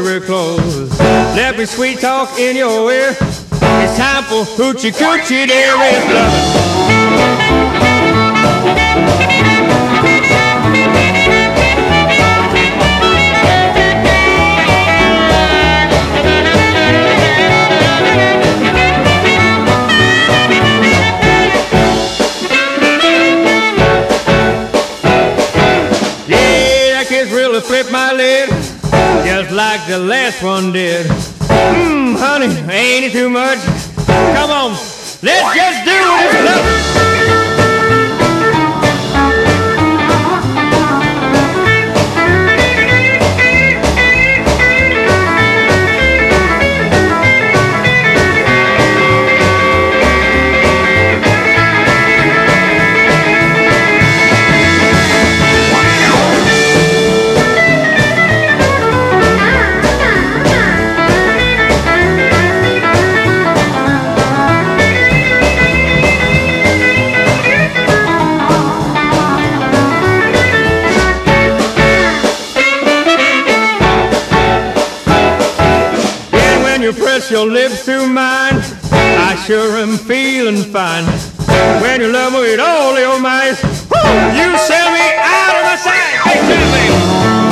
you real close. Let me sweet talk in your ear. It's time for hoochie coochie, dear, it's loving. Really flip my lid, just like the last one did. Honey, ain't it too much? Come on, let's just do this love. You press your lips to mine, I sure am feeling fine. When you love me with all your might, you sell me out of my sight. Hey, tell me.